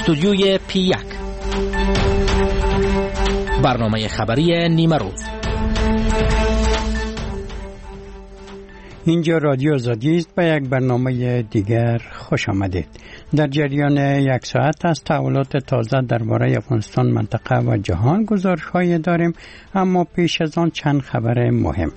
استودیوی P1 برنامه خبری نیمه روز. اینجا رادیو آزادی است. به یک برنامه دیگر خوش آمدید. در جریان یک ساعت از تحولات تازه درباره افغانستان، منطقه و جهان گزارش‌هایی داریم، اما پیش از آن چند خبر مهم.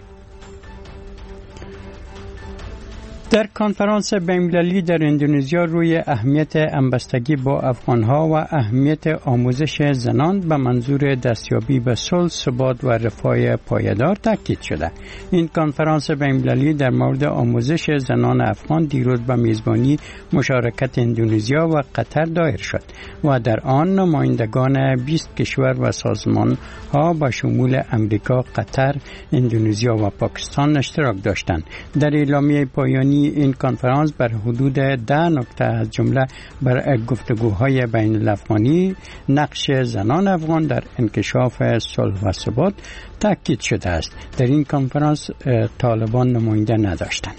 در کنفرانس بین‌المللی در اندونزیا روی اهمیت همبستگی با افغانها و اهمیت آموزش زنان به منظور دستیابی به صلح، ثبات و رفاه پایدار تاکید شده. این کنفرانس بین‌المللی در مورد آموزش زنان افغان دیروز به میزبانی مشارکت اندونزیا و قطر دایر شد و در آن نمایندگان 20 کشور و سازمان‌ها با شمول امریکا، قطر، اندونزیا و پاکستان اشتراک داشتند. در اعلامیه پایانی این کنفرانس بر حدود 10 نکته از جمله بر گفتگوهای بین الافغانی، نقش زنان افغان در انکشاف صلح و ثبات تاکید شده است. در این کنفرانس طالبان نماینده نداشتند.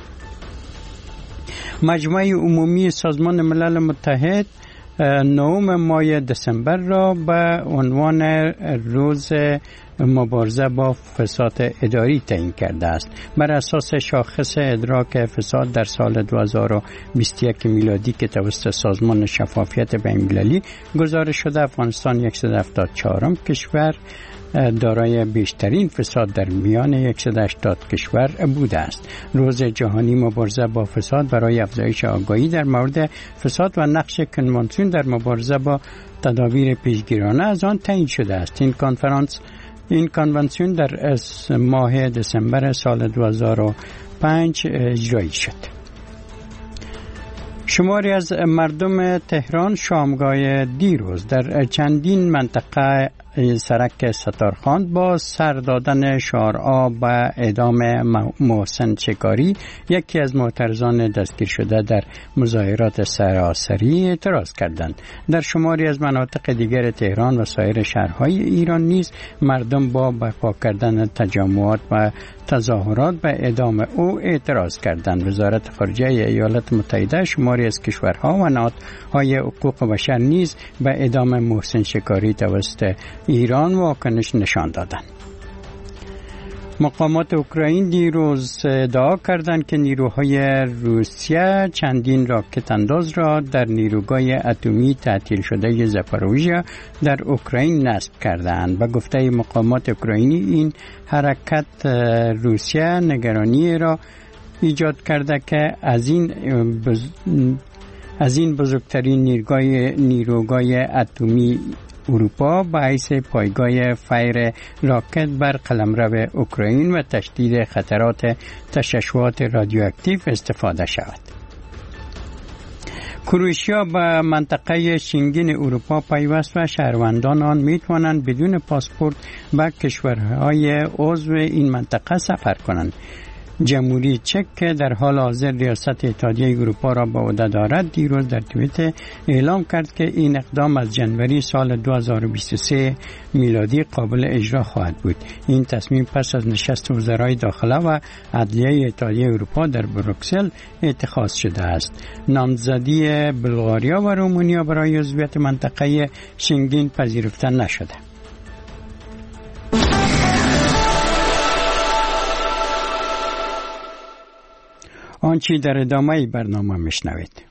مجمع عمومی سازمان ملل متحد 9 ماه دسامبر را به عنوان روز مبارزه با فساد اداری تعیین کرده است. بر اساس شاخص ادراک فساد در سال 2021 میلادی که توسط سازمان شفافیت بین‌المللی گزارش شده، افغانستان 174ام کشور دارای بیشترین فساد در میان 180 کشور بوده است. روز جهانی مبارزه با فساد برای افزایش آگاهی در مورد فساد و نقش کنوانسیون در مبارزه با تدابیر پیشگیرانه از آن تعیین شده است. این کنوانسیون در ماه دسامبر سال 2005 اجرایی شد. شماری از مردم تهران شامگاه دیروز در چندین منطقه سرک ستارخان با سر دادن شعارها به اعدام محسن شکاری، یکی از معترضان دستگیر شده در مظاهرات سراسری، اعتراض کردند. در شماری از مناطق دیگر تهران و سایر شهرهای ایران نیز مردم با برپا کردن تجمعات و تظاهرات به اعدام او اعتراض کردند. وزارت خارجه ایالات متحده شماری از کشورها و نهادهای حقوق بشر نیز به اعدام محسن شکاری توسط ایران واکنش نشان دادند. مقامات اوکراین دیروز ادعا کردند که نیروهای روسیه چندین راکت انداز را در نیروگاه اتمی تعطیل شده زاپاروژیا در اوکراین نصب کردند. به گفته مقامات اوکراینی این حرکت روسیه نگرانی را ایجاد کرده که از این بزرگترین نیروگاه اتمی اروپا به حیث پایگاه فیر راکت بر قلمرو اوکراین و تشدید خطرات تشعشعات رادیواکتیو استفاده شود. کرواتیا به منطقه شنگن اروپا پیوست و شهروندان آن می توانند بدون پاسپورت به کشورهای عضو این منطقه سفر کنند. جمهوری چک که در حال حاضر ریاست اتحادیه اروپا را به عهده دارد دیروز در توییتر اعلام کرد که این اقدام از جنوری سال 2023 میلادی قابل اجرا خواهد بود. این تصمیم پس از نشست وزرای داخله و عدلیه اتحادیه اروپا در بروکسل اتخاذ شده است. نامزدی بلغاریا و رومانیا برای عضویت منطقه شنگن پذیرفته نشده. آنچه در ادامه برنامه میشنوید.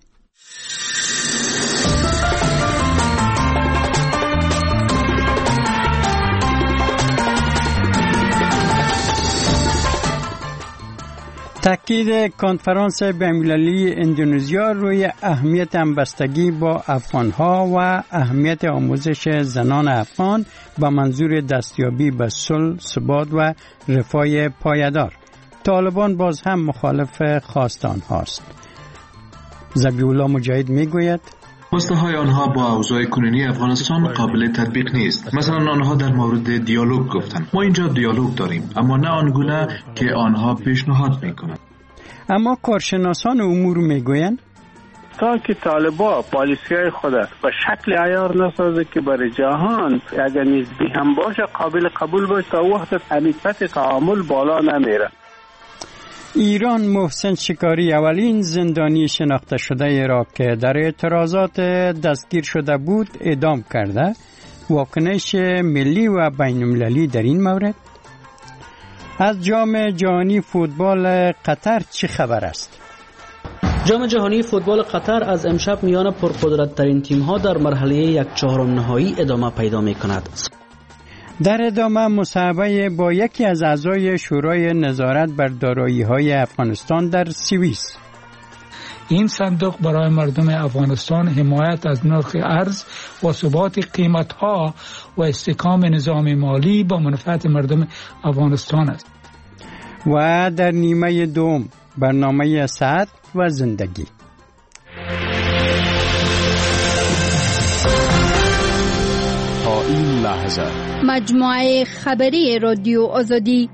تاکید کنفرانس بین‌المللی اندونزیا روی اهمیت همبستگی با افغانها و اهمیت آموزش زنان افغان با منظور دستیابی به صلح، ثبات و رفاه پایدار. طالبان باز هم مخالف خواست آنهاست. ذبیح‌الله مجاهد میگوید خواسته های آنها با اوضاع کنونی افغانستان قابل تطبیق نیست. مثلا آنها در مورد دیالوگ گفتند. ما اینجا دیالوگ داریم، اما نه آنگونه که آنها پیشنهاد میکنند. اما کارشناسان امور میگویند تا که طالبان پالیسی‌های خود به شکل عیار نسازه که برای جهان اگر نسبی هم باشه قابل قبول باشه، تا وقت حقیقت تعامل بالا نمیره. ایران محسن شکاری اولین زندانی شناخته شده را که در اعتراضات دستگیر شده بود اعدام کرده. واکنش ملی و بین المللی در این مورد. از جام جهانی فوتبال قطر چه خبر است؟ جام جهانی فوتبال قطر از امشب میان پرقدرت ترین تیم ها در مرحله 1/4 نهایی ادامه پیدا می کند. در ادامه مصاحبه با یکی از اعضای شورای نظارت بر دارایی‌های افغانستان در سوئیس. این صندوق برای مردم افغانستان حمایت از نرخ ارز و ثبات قیمت‌ها و استحکام نظام مالی با منفعت مردم افغانستان است. و در نیمه دوم برنامه صحت و زندگی. تا این لحظه مجموعه خبری رادیو آزادی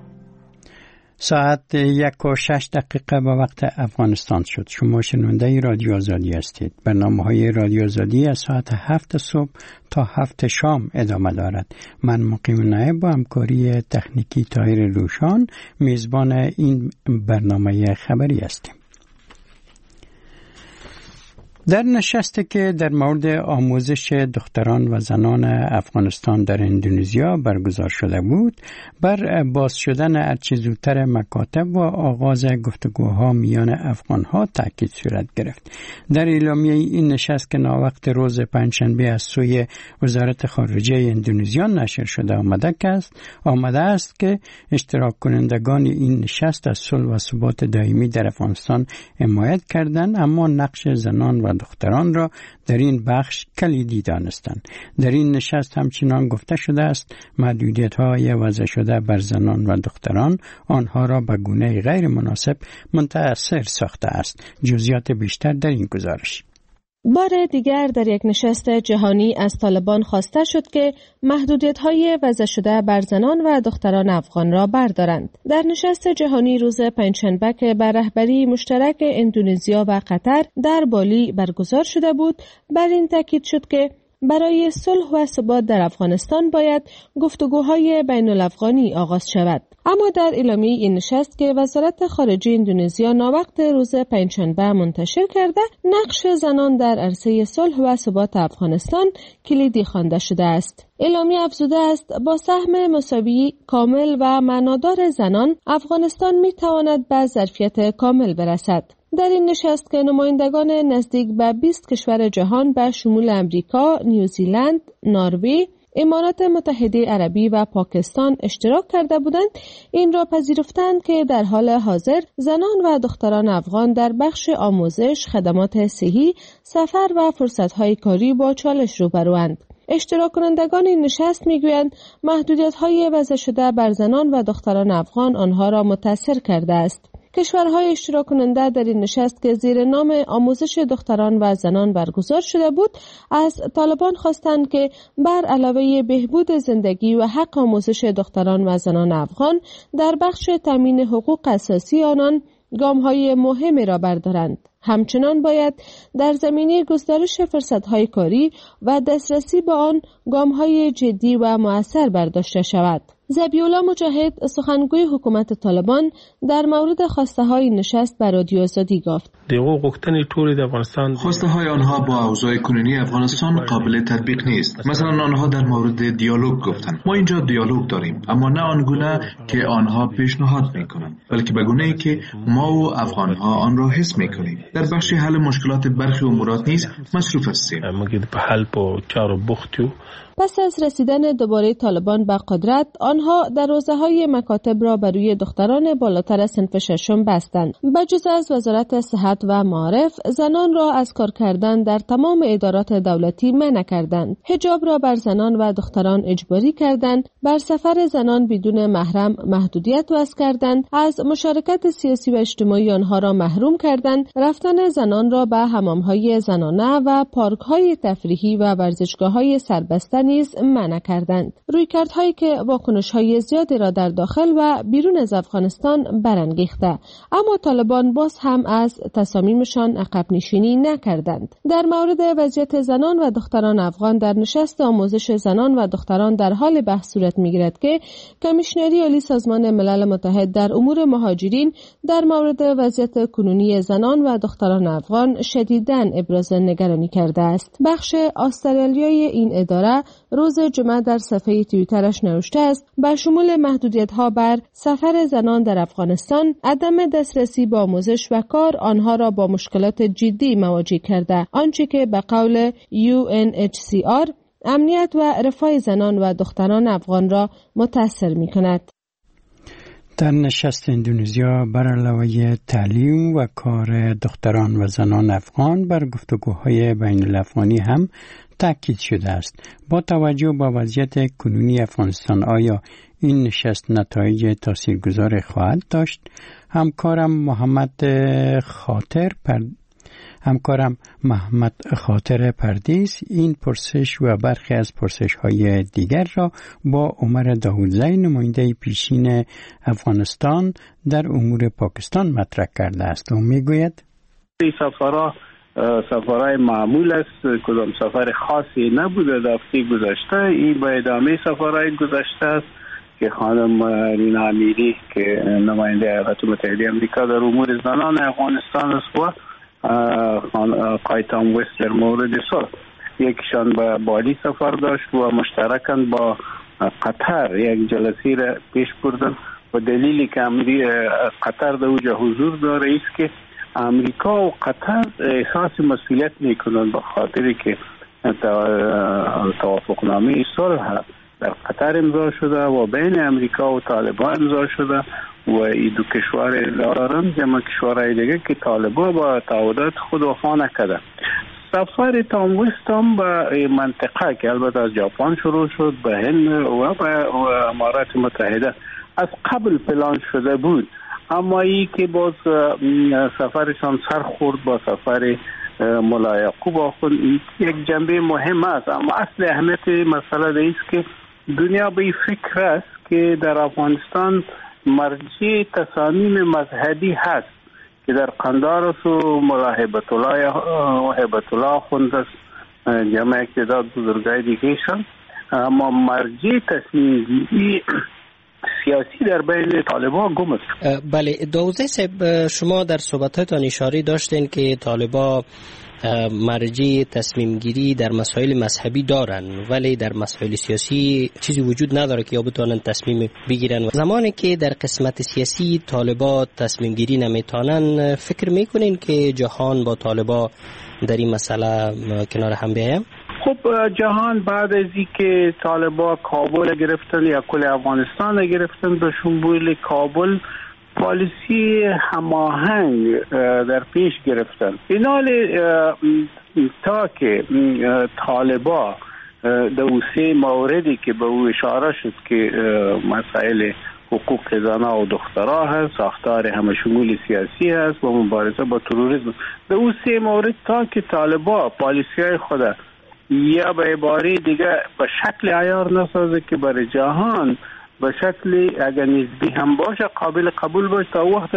ساعت 1:06 به وقت افغانستان شد. شما شنونده رادیو آزادی هستید. برنامه‌های رادیو آزادی از ساعت 7 صبح تا 7 شام ادامه دارد. من مقیم نایب با همکاری تکنیکی طاهر روشان میزبان این برنامه خبری هستیم. در نشستی که در مورد آموزش دختران و زنان افغانستان در اندونزیا برگزار شده بود، بر باز شدن هرچه زودتر مکاتب و آغاز گفتگوها میان افغانها تاکید صورت گرفت. در اعلامیه این نشست که ناوقت روز پنجشنبه از سوی وزارت خارجه اندونزیا نشر شده آمده است که اشتراک کنندگان این نشست از صلح و ثبات دائمی در افغانستان حمایت کردند، اما نقش زنان و دختران را در این بخش کلیدی دانستند. در این نشست همچنان گفته شده است محدودیت‌های وضع شده بر زنان و دختران آنها را به گونه غیر مناسب متأثر ساخته است. جزئیات بیشتر در این گزارش. بار دیگر در یک نشست جهانی از طالبان خواسته شد که محدودیت‌های وضع شده بر زنان و دختران افغان را بردارند. در نشست جهانی روز پنجشنبه که بر رهبری مشترک اندونزیا و قطر در بالی برگزار شده بود، بر این تاکید شد که برای صلح و ثبات در افغانستان باید گفتگوهای بین الافغانی آغاز شود. اما در اعلامیه این نشست که وزارت خارجه اندونزیا ناوقت روز پنجشنبه منتشر کرده، نقش زنان در عرصه صلح و ثبات افغانستان کلیدی خوانده شده است. اعلامیه افزوده است با سهم مساوی کامل و معنادار زنان، افغانستان می تواند به ظرفیت کامل برسد. در این نشست که نمایندگان نزدیک به 20 کشور جهان به شمول امریکا، نیوزیلند، نروژ، امارات متحده عربی و پاکستان اشتراک کرده بودند، این را پذیرفتند که در حال حاضر زنان و دختران افغان در بخش آموزش، خدمات صحی، سفر و فرصت‌های کاری با چالش روبروند. اشتراک کنندگان این نشست میگویند محدودیت‌های وضع شده بر زنان و دختران افغان آنها را متاثر کرده است. کشورهای اشتراک کننده در این نشست که زیر نام آموزش دختران و زنان برگزار شده بود، از طالبان خواستند که بر علاوه بهبود زندگی و حق آموزش دختران و زنان افغان در بخش تامین حقوق اساسی آنان گام‌های مهمی را بردارند. همچنان باید در زمینه گسترش فرصت‌های کاری و دسترسی به آن گام‌های جدی و مؤثر برداشته شود. ذبیح‌الله مجاهد سخنگوی حکومت طالبان در مورد خواسته‌های نشست بر رادیو آزادی گفت: خواسته‌های آنها با اوضاع کنونی افغانستان قابل تطبیق نیست. مثلا آنها در مورد دیالوگ گفتند. ما اینجا دیالوگ داریم، اما نه آنگونه که آنها پیشنهاد می‌کنند، بلکه به گونه‌ای که ما و افغان‌ها آن را حس می‌کنیم. در بخش حل مشکلات برخی امورات نیز مصروف هستیم. پس از رسیدن دوباره طالبان به قدرت، آنها دروازه‌های مکاتب را بر روی دختران بالاتر صنف ششم بستند. بجز از وزارت صحت و معارف، زنان را از کار کردن در تمام ادارات دولتی منع کردند. حجاب را بر زنان و دختران اجباری کردند. بر سفر زنان بدون محرم محدودیت وضع کردند. از مشارکت سیاسی و اجتماعی آنها را محروم کردند. رفتن زنان را به حمام‌های زنانه و پارک‌های تفریحی و ورزشگاه‌های سربسته نیز منع کردند. رویکردهایی که واکنش‌های زیادی را در داخل و بیرون از افغانستان برانگیخته، اما طالبان باز هم از تصامیمشان عقب نشینی نکردند. در مورد وضعیت زنان و دختران افغان در نشست آموزش زنان و دختران در حال بحث صورت می‌گیرد که کمیشنری عالی سازمان ملل متحد در امور مهاجرین در مورد وضعیت کنونی زنان و دختران افغان شدیداً ابراز نگرانی کرده است. بخش استرالیایی این اداره روز جمعه در صفحه توییترش نوشته است: با شمول محدودیت‌ها بر سفر زنان در افغانستان، عدم دسترسی به آموزش و کار آنها را با مشکلات جدی مواجه کرده، آنچه که به قول UNHCR امنیت و رفاه زنان و دختران افغان را متاثر می‌کند. در نشست اندونزیا بر علاوه تعلیم و کار دختران و زنان افغان بر گفتگوهای بین الافغانی هم تاکید شده است. با توجه به وضعیت کنونی افغانستان، آیا این نشست نتایج تاثیرگذار خواهد داشت؟ همکارم محمد خاطر پردیس این پرسش و برخی از پرسش‌های دیگر را با عمر داودزی، نماینده پیشین افغانستان در امور پاکستان مطرح کرده است و میگوید این سفرهای معمول است، کدام سفر خاصی نبوده در هفته گذشته. این به ادامه سفرهای گذشته است که خانم رینا امیری که نماینده ایالات متحده آمریکا در امور زنان افغانستان است و آقای تام وست در مورد صلح، یکیشان به بالی سفر داشت و مشترکاً با قطر یک جلسه را پیش بردن و دلیلی که قطر در اوجه حضور داره است که امریکا و قطر احساس مسئولیت میکنند به خاطری که توافقنامه صلح در قطر امضا شده و بین امریکا و طالبان امضا شده و این دو کشور دارن جمع کشورهای دیگه که طالبان با تعهدات خود وفا نکرده. سفر تام وست هم به منطقه که البته از ژاپن شروع شد به هند و به امارات متحده از قبل پلان شده بود، اما ای که باز سفرشان سر خورد با سفر مولا یعقوب آخوند، یک جنبه مهم است. اما اصل اهمیت مسئله است که دنیا به این فکر است که در افغانستان مرجع تصامیم مذهبی هست که در قندهار است و مولا هیبت الله آخوند است، جمع اقتدار بزرگای دیگهشان، اما مرجع تصمیم گیری سیاسی در بین طالبان گم است. بله داوزی صاحب، شما در صحبتاتان اشاره داشتین که طالبان مرجع تصمیم گیری در مسائل مذهبی دارن ولی در مسائل سیاسی چیزی وجود نداره که یا بتونن تصمیم بگیرن. زمانی که در قسمت سیاسی طالبان تصمیم گیری نمیتونن، فکر میکنین که جهان با طالبان در این مسئله کنار هم بیایم؟ خب جهان بعد از اینکه طالبان کابل گرفتن یا کل افغانستان گرفتن، به شمول کابل پالیسی هماهنگ در پیش گرفتن. اینال تا که طالبان در سه موردی که به او اشاره شد که مسائل حقوق زنان و دخترها هست، ساختار همه شمول سیاسی هست و مبارزه با تروریسم، در او سه مورد تا که طالبان پالیسی های خود یا به عباره دیگه به شکل عیار نسازه که برای جهان به شکل اگر نسبی هم باشه قابل قبول باشه، تا وقت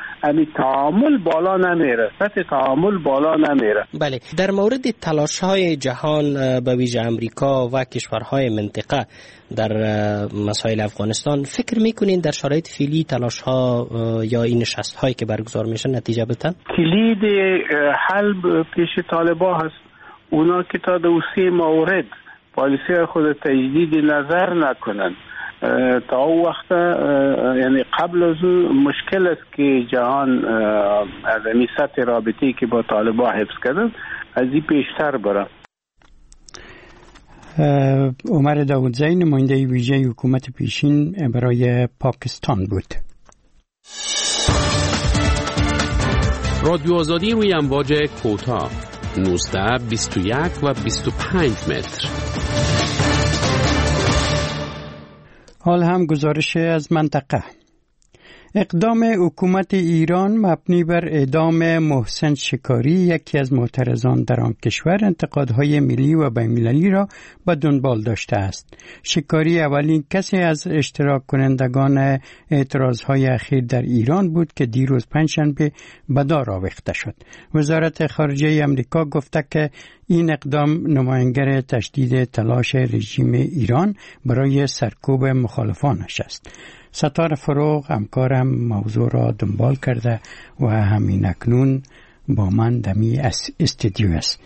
تعامل بالا نمیره، سطح تعامل بالا نمیره. بله، در مورد تلاش‌های جهان به ویژه امریکا و کشورهای منطقه در مسائل افغانستان، فکر میکنین در شرایط فعلی تلاش‌ها یا این نشست‌هایی که برگزار میشن نتیجه بدن؟ کلید حل پیش طالبان هست. اونا که تا در سه مورد پالیسی خود تجدید نظر نکنن تا او وقت، یعنی قبل از مشکل است که جهان از این سطح رابطه‌ای که با طالبان حفظ کردن از این پیشتر بره. عمر داودزی، نماینده ویژه حکومت پیشین برای پاکستان بود. رادیو آزادی روی امواج کوتاه 19, 21 و 25 متر. حال هم گزارش از منطقه. اقدام حکومت ایران مبنی بر اعدام محسن شکاری، یکی از معترضان در آن کشور، انتقادهای ملی و بین‌المللی را به دنبال داشته است. شکاری اولین کسی از اشتراک کنندگان اعتراضهای اخیر در ایران بود که دیروز پنجشنبه به دار آویخته شد. وزارت خارجه امریکا گفته که این اقدام نمایانگر تشدید تلاش رژیم ایران برای سرکوب مخالفانش است. ستار فروغ همکارم موضوع را دنبال کرده و همین اکنون با من دمی استودیو است.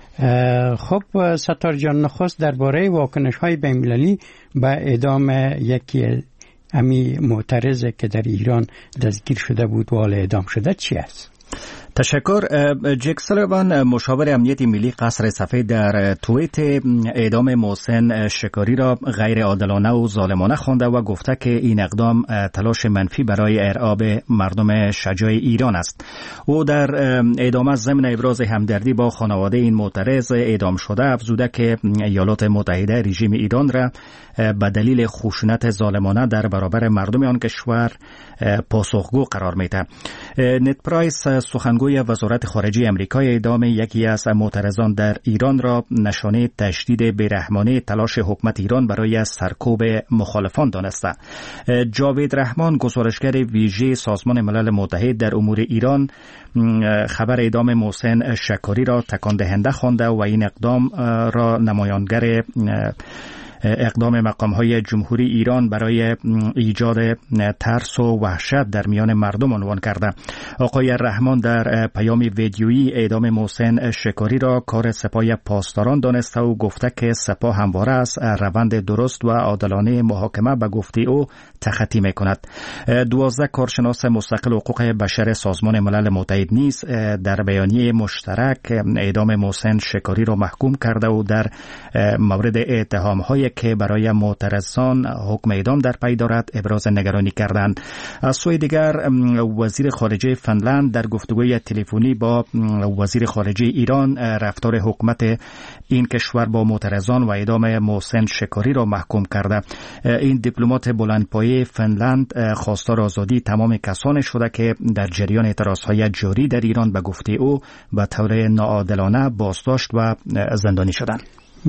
خب ستار جان، نخست درباره واکنش‌های بین‌المللی به اعدام یکی امی معترض که در ایران دستگیر شده بود و حال اعدام شده چی است؟ تشکر. جک سالیوان، مشاور امنیت ملی قصر سفید، در توییت اعدام محسن شکاری را غیر عادلانه و ظالمانه خوانده و گفته که این اقدام تلاش منفی برای ارعاب مردم شجاع ایران است. او در ادامه ضمن ابراز همدردی با خانواده این معترض اعدام شده افزوده که ایالات متحده رژیم ایران را به دلیل خشونت ظالمانه در برابر مردم آن کشور پاسخگو قرار میده. نت پرایس، سخنگوی وزارت خارجه امریکا، اعدام یکی از معترضان در ایران را نشانه تشدید بیرحمانه تلاش حکومت ایران برای سرکوب مخالفان دانسته. جاوید رحمان، گزارشگر ویژه سازمان ملل متحد در امور ایران، خبر اعدام محسن شکاری را تکان دهنده خوانده و این اقدام را نمایانگر اقدام مقام‌های جمهوری ایران برای ایجاد ترس و وحشت در میان مردم عنوان کرده. آقای رحمان در پیام ویدیویی اعدام محسن شکاری را کار سپاه پاسداران دانسته و گفته که سپاه همواره از روند درست و عادلانه محاکمه به گفته او تخطی می‌کند. 12 کارشناس مستقل حقوق بشر سازمان ملل متحد نیز در بیانیه مشترک اعدام محسن شکاری را محکوم کرده و در مورد اتهام‌های که برای معترضان حکم اعدام در پی دارد ابراز نگرانی کردند. از سوی دیگر وزیر خارجه فنلند در گفتگوی تلفنی با وزیر خارجه ایران رفتار حکومت این کشور با معترضان و اعدام محسن شکاری را محکوم کرده. این دیپلمات بلندپایه فنلند خواستار آزادی تمام کسانی شده که در جریان اعتراضهای جاری در ایران به گفته او به طور ناعادلانه بازداشت و زندانی شدند.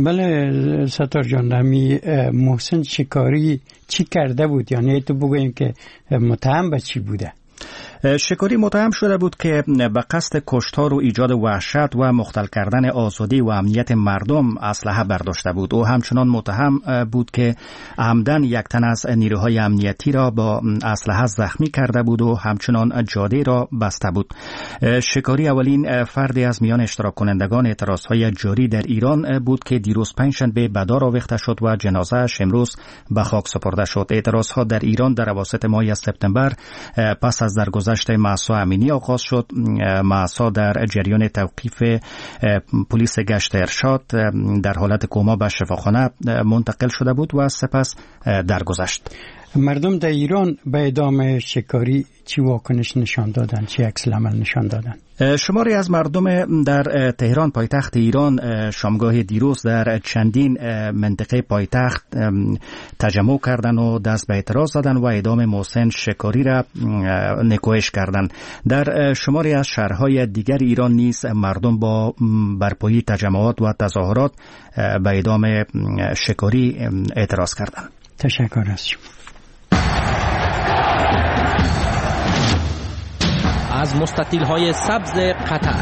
بله ستار جان، همی محسن شکاری چی کرده بود؟ یعنی تو بگویم که متهم به چی بوده؟ شکاری متهم شده بود که به قصد کشتار و ایجاد وحشت و مختل کردن آزادی و امنیت مردم اسلحه برداشته بود. او همچنان متهم بود که عمدن یک تن از نیروهای امنیتی را با اسلحه زخمی کرده بود و همچنان جاده را بسته بود. شکاری اولین فردی از میان اشتراک کنندگان اعتراضهای جاری در ایران بود که دیروز پنجشنبه به دار آویخته شد و جنازه‌اش امروز به خاک سپرده شد. اعتراضها در ایران در اواسط ماه سپتامبر پس از درگذشت مهسا امینی آغاز شد. مهسا در جریان توقیف پلیس گشت ارشاد در حالت کما به شفاخانه منتقل شده بود و سپس درگذشت. مردم در ایران به اعدام شکاری چی واکنش نشان دادن؟ چی عکس العمل نشان دادن؟ شماری از مردم در تهران پایتخت ایران شامگاه دیروز در چندین منطقه پایتخت تجمع کردند و دست به اعتراض زدند و اعدام محسن شکاری را نکوهش کردند. در شماری از شهرهای دیگر ایران نیز مردم با برپایی تجمعات و تظاهرات به اعدام شکاری اعتراض کردند. تشکر از شما. از مستطیل‌های سبز قطر،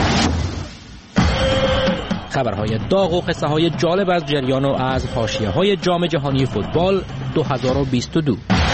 خبرهای داغ و قصه‌های جالب از جریان و از حاشیه‌های جام جهانی فوتبال 2022.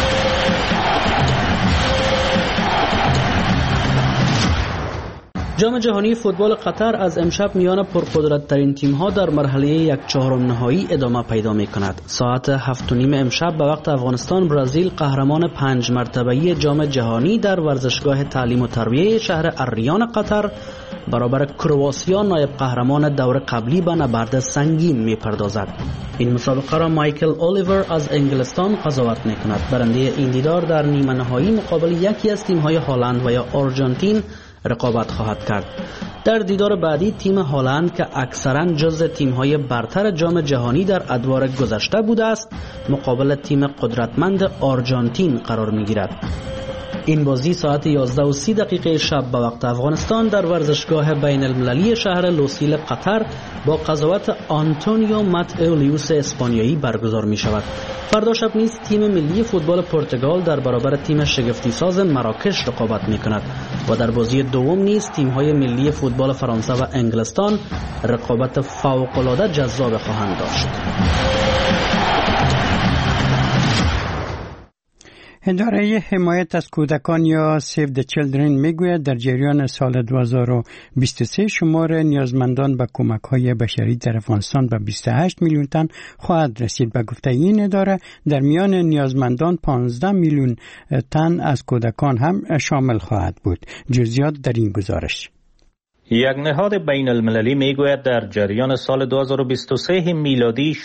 جام جهانی فوتبال قطر از امشب میان پرقدرت‌ترین تیم‌ها در مرحله 1/4 نهایی ادامه پیدا می‌کند. ساعت 7:30 امشب به وقت افغانستان، برزیل قهرمان 5 مرتبه‌ای جام جهانی در ورزشگاه تعلیم و تربیه شهر الریان قطر برابر کرواسیا نایب قهرمان دور قبلی به نبرد سنگین می‌پردازد. این مسابقه را مایکل الیور از انگلستان قضاوت می‌کند. برنده این دیدار در نیمه نهایی مقابل یکی از تیم‌های هلند و یا آرژانتین رقابت خواهد کرد. در دیدار بعدی تیم هلند که اکثرا جز تیم‌های برتر جام جهانی در ادوار گذشته بوده است، مقابل تیم قدرتمند آرژانتین قرار می‌گیرد. این بازی ساعت 11:30 شب به وقت افغانستان در ورزشگاه بین المللی شهر لوسیل قطر با قضاوت آنتونیو مات اولیوس اسپانیایی برگزار می شود. فردا شب نیز تیم ملی فوتبال پرتغال در برابر تیم شگفتی ساز مراکش رقابت می کند و در بازی دوم نیز تیم های ملی فوتبال فرانسه و انگلستان رقابت فوق العاده جذاب خواهند داشت. اداره حمایت از کودکان یا سیو د چیلدرن میگوید در جریان سال 2023 شمار نیازمندان به کمک‌های بشری در افغانستان به 28 میلیون تن خواهد رسید. به گفته این اداره در میان نیازمندان 15 میلیون تن از کودکان هم شامل خواهد بود. جزئیات در این گزارش. یک نهاد بین المللی میگوید در جریان سال 2023 میلادی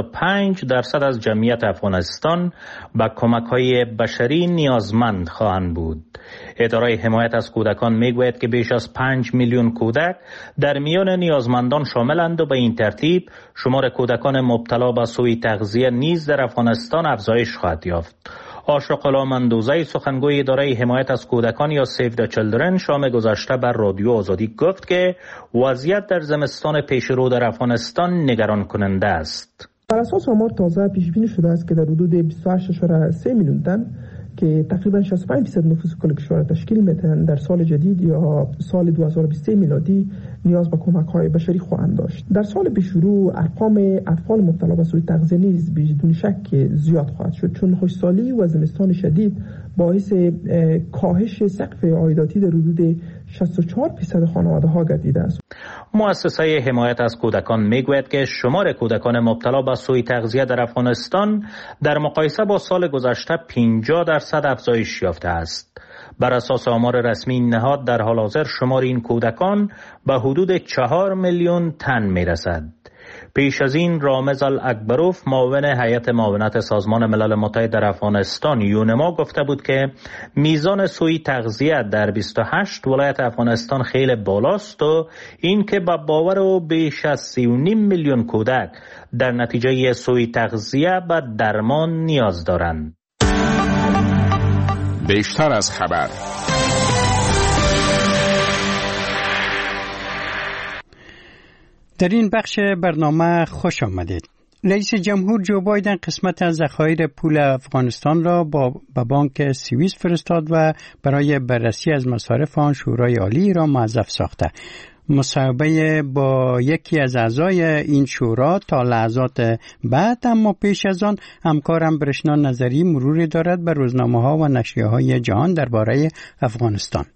65% از جمعیت افغانستان به کمک‌های بشری نیازمند خواهند بود. اداره حمایت از کودکان میگوید که بیش از 5 میلیون کودک در میان نیازمندان شاملند و به این ترتیب شمار کودکان مبتلا به سوء تغذیه نیز در افغانستان افزایش خواهد یافت. آشرق مندوزی سخنگوی اداره حمایت از کودکان یا سیو د چیلدرن شام گذشته بر رادیو آزادی گفت که وضعیت در زمستان پیش رو در افغانستان نگران کننده است. بر اساس آمار تازه پیش بینی شده است که در حدود 28.3 میلیون تن که تقریبا 65% نفوس کل کشور تشکیل میدهند در سال جدید یا سال 2023 میلادی نیاز به کمک‌های بشری خواهند داشت. در سال پیش رو ارقام اطفال مبتلا به سوء تغذیه نیز بدون شک زیاد خواهد شد، چون خشکسالی و زمستان شدید باعث کاهش سقف عایداتی در حدود 64% خانواده‌ها گردیده است. مؤسسه حمایت از کودکان میگوید که شمار کودکان مبتلا به سوء تغذیه در افغانستان در مقایسه با سال گذشته 50% افزایش یافته است. بر اساس آمار رسمی نهاد در حال حاضر شمار این کودکان به حدود 4 میلیون تن میرسد. پیش از این رامز الاکبروف معاون هیئت معاونت سازمان ملل متحد در افغانستان یونما گفته بود که میزان سوء تغذیه در 28 ولایت افغانستان خیلی بالاست و این که با باور او بیش از 3.5 میلیون کودک در نتیجه سوء تغذیه به درمان نیاز دارند. بیشتر از خبر. در این بخش برنامه خوش آمدید. رئیس جمهور جو بایدن قسمت از ذخایر پول افغانستان را به بانک سوئیس فرستاد و برای بررسی از مصارف آن شورای عالی را موظف ساخته. مصاحبه با یکی از اعضای این شورا تا لحظات بعد، اما پیش از آن همکارم برشنا نظری مروری دارد بر روزنامه‌ها و نشریه‌های جهان درباره افغانستان.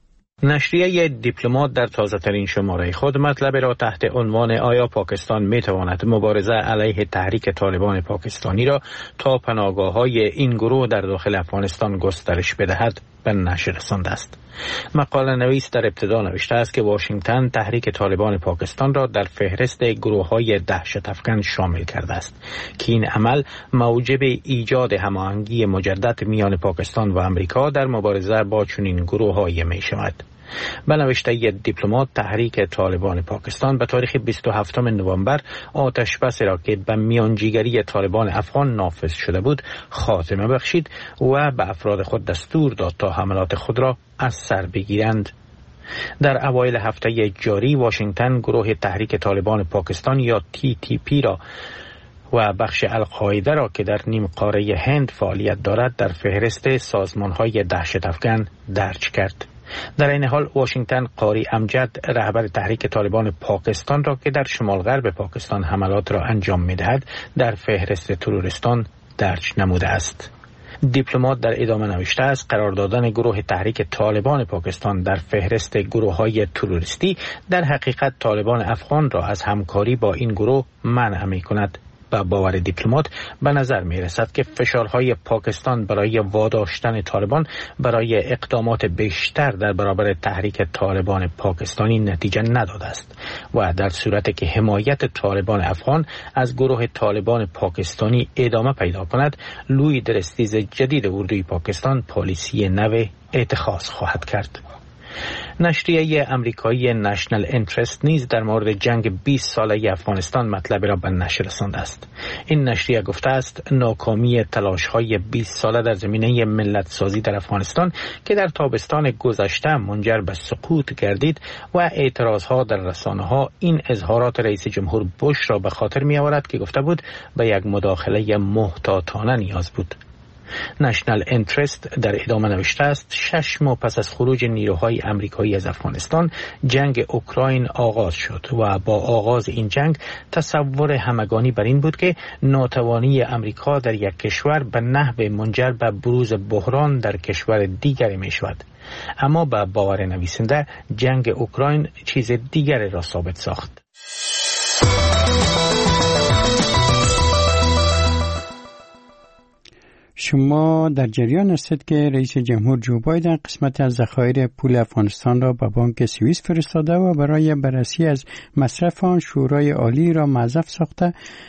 نشریه دیپلمات در تازه‌ترین شماره خود مطلب را تحت عنوان آیا پاکستان می‌تواند مبارزه علیه تحریک طالبان پاکستانی را تا پناهگاه‌های این گروه در داخل افغانستان گسترش بدهد به نشر رسانده است. مقاله نویس در ابتدا نوشته است که واشنگتن تحریک طالبان پاکستان را در فهرست گروه‌های دهشت افکن شامل کرده است که این عمل موجب ایجاد هماهنگی مجدد میان پاکستان و آمریکا در مبارزه با چنین گروه‌هایی می‌شود. به نوشته دیپلمات، تحریک طالبان پاکستان به تاریخ 27 نوامبر آتشبس را که به میانجیگری طالبان افغان نافذ شده بود خاتمه بخشید و به افراد خود دستور داد تا حملات خود را از سر بگیرند. در اوایل هفته جاری واشنگتن گروه تحریک طالبان پاکستان یا TTP را و بخش القاعده را که در نیم قاره هند فعالیت دارد در فهرست سازمان‌های دهشت افکن درج کرد. در این حال واشنگتن قاری امجد رهبر تحریک طالبان پاکستان را که در شمال غرب پاکستان حملات را انجام می‌دهد در فهرست تروریستان درج نموده است. دیپلمات در ادامه نوشته است قرار دادن گروه تحریک طالبان پاکستان در فهرست گروه‌های تروریستی در حقیقت طالبان افغان را از همکاری با این گروه منع می‌کند. به باور دیپلمات به نظر می رسد که فشارهای پاکستان برای واداشتن طالبان برای اقدامات بیشتر در برابر تحریک طالبان پاکستانی نتیجه نداده است و در صورتی که حمایت طالبان افغان از گروه طالبان پاکستانی ادامه پیدا کند، لوی درستیز جدید اردوی پاکستان پالیسی نو اتخاذ خواهد کرد. نشریه امریکایی نشنل اینترست نیز در مورد جنگ 20 ساله افغانستان مطلب را به نشر رسانده است. این نشریه گفته است ناکامی تلاش‌های 20 ساله در زمینه ملت سازی در افغانستان که در تابستان گذشته منجر به سقوط گردید و اعتراضها در رسانه‌ها این اظهارات رئیس جمهور بوش را به خاطر می‌آورد که گفته بود به یک مداخله محتاطانه نیاز بود. نشنل اینترست در ادامه نوشته است 6 ماه پس از خروج نیروهای امریکایی از افغانستان جنگ اوکراین آغاز شد و با آغاز این جنگ تصور همگانی بر این بود که ناتوانی امریکا در یک کشور به نحو منجر به بروز بحران در کشور دیگری می شود. اما به باور نویسنده جنگ اوکراین چیز دیگری را ثابت ساخت. شما در جریان هستید که رئیس جمهور جو بایدن قسمت از ذخایر پول افغانستان را به بانک سوئیس فرستاده و برای بررسی از مصرف آن شورای عالی را موظف ساخته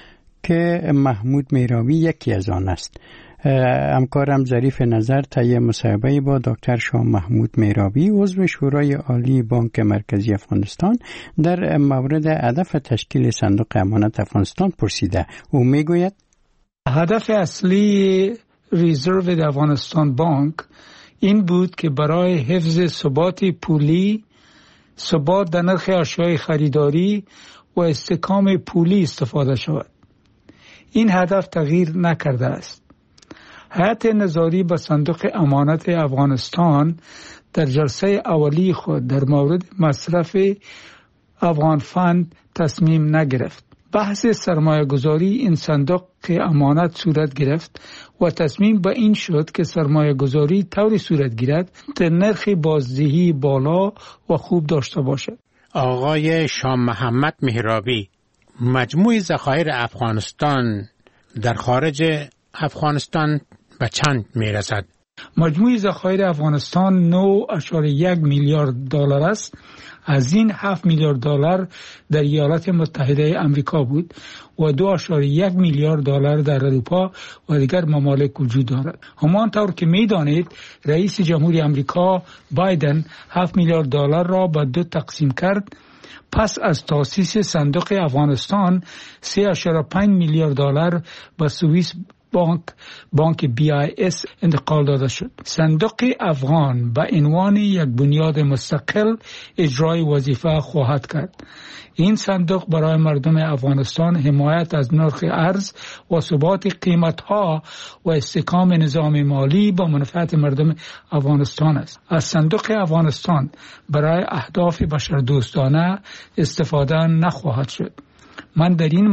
که محمود مهرابی یکی از آن است. همکارم ظریف نظر طی مصاحبه با دکتر شاه محمود مهرابی عضو شورای عالی بانک مرکزی افغانستان در مورد هدف تشکیل صندوق امانت افغانستان پرسیده. او میگوید هدف اصلی ریزرو افغانستان بانک این بود که برای حفظ ثبات پولی، ثبات در نرخ اشیاء خریداری و استحکام پولی استفاده شود. این هدف تغییر نکرده است. هیئت نظاری به صندوق امانت افغانستان در جلسه اولی خود در مورد مصرف افغان فند تصمیم نگرفت. بحث سرمایه گذاری این صندوق امانت صورت گرفت و تصمیم به این شد که سرمایه گذاری طوری صورت گیرد که نرخ بازدهی بالا و خوب داشته باشد. آقای شاه محمد مهرابی، مجموع ذخایر افغانستان در خارج افغانستان به چند میرسد؟ مجموع ذخایر افغانستان 9.1 میلیارد دلار است. از این 7 میلیارد دلار در ایالات متحده آمریکا بود و 2.1 میلیارد دلار در اروپا و دیگر ممالک وجود دارد. همانطور که می‌دانید رئیس جمهوری آمریکا بایدن 7 میلیارد دلار را به دو تقسیم کرد. پس از تأسیس صندوق افغانستان 3.5 میلیارد دلار به سوئیس بانک BIS انتقال داده شد. صندوق افغان به عنوان یک بنیاد مستقل اجرای وظیفه خواهد کرد. این صندوق برای مردم افغانستان حمایت از نرخ ارز و ثبات قیمت‌ها و استحکام نظام مالی با منفعت مردم افغانستان است. از صندوق افغانستان برای اهداف بشردوستانه استفاده نخواهد شد. من در این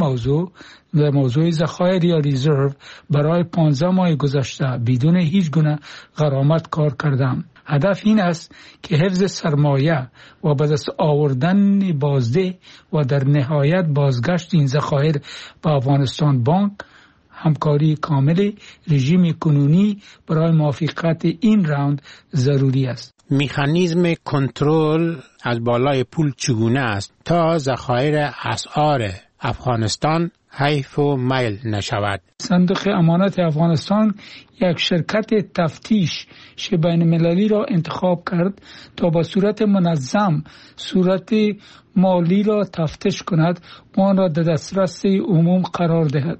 موضوع ذخایر یا ریزرو برای 15 ماه گذشته بدون هیچ گونه غرامت کار کردم. هدف این است که حفظ سرمایه و به دست آوردن بازده و در نهایت بازگشت این ذخایر به افغانستان بانک همکاری کامل رژیم کنونی برای موافقت این راوند ضروری است. مکانیزم کنترل از بالای پول چگونه است تا ذخایر اسعار افغانستان حیف و میل نشود؟ صندوق امانت افغانستان یک شرکت تفتیش بین المللی را انتخاب کرد تا با صورت منظم صورت مالی را تفتیش کند و آن را در دسترس عموم قرار دهد.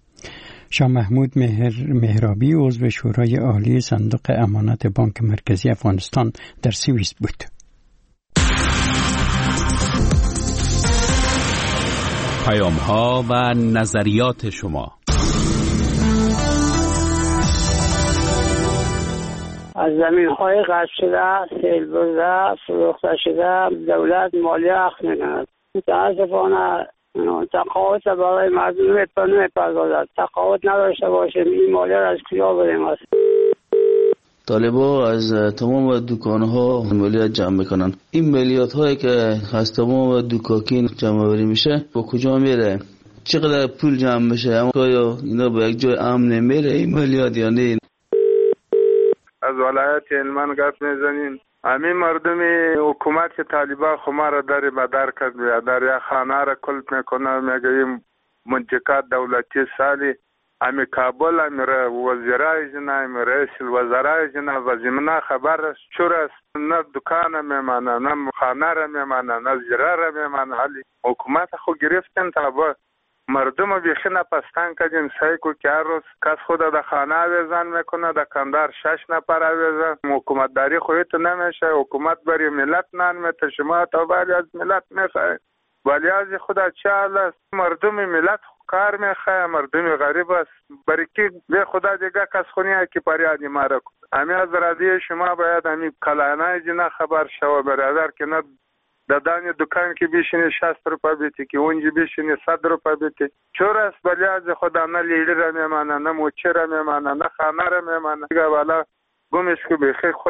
شاه محمود مهرابی عضو شورای عالی صندوق امانت بانک مرکزی افغانستان در سوئیس بود. پیام‌ها و نظریات شما. از زمین‌های قطع شده، سیل برده، فروخته شده، دولت مالیه اخذ می‌کند. متاسفانه تقاعد برای مردم نمی‌پردازد. تقاعد نداشته باشیم این مالیه را از کجا بریم است؟ طالبا از تمام دکان‌ها مالیات جمع میکنن. این مالیات هایی که از تمام دکاکین جمع آوری میشه با کجا میره؟ چقدر پول جمع میشه؟ آیا اینا به یک جای امن میره این مالیات یا نه؟ از ولایت هلمند گپ میزنین. همین مردم حکومت طالبا خما را در بدر کرد، در یک خانه را کلت میکنه، میگه منطقه دولتی سالی امی کابل امی وزیرای جنا امی رئیس الوزرای جنا و زمینه خبر چور است نه دکان میمانه نه خانه را میمانه نه زیره را میمانه. حالی حکومت خود گرفتن تا با مردم بیخی نپستان کردیم سعی کو که هر روز کس خود در خانه آویزان میکنه، در کندار 6 نفر آویزان. حکومت داری خودت نمیشه، حکومت برای ملت نان میته، شما تا ولی از ملت میخواه ولی از خدا چه حال است؟ مردم ملت کار میخواه، مردم غریب است برای که به خدا دیگه کس خونی که پریادی ما را کن. همین از رادیو شما باید همین کلانای جنا خبر شو برادر که نه دادن دکان که بیشینه 60 روپا بیتی که اونجا بیشینه 100 روپا بیتی چور است ولی از خدا نه لیلی را میمانه نه موچه را میمانه نه خانه را میمانه دیگه والا گمش که بخیر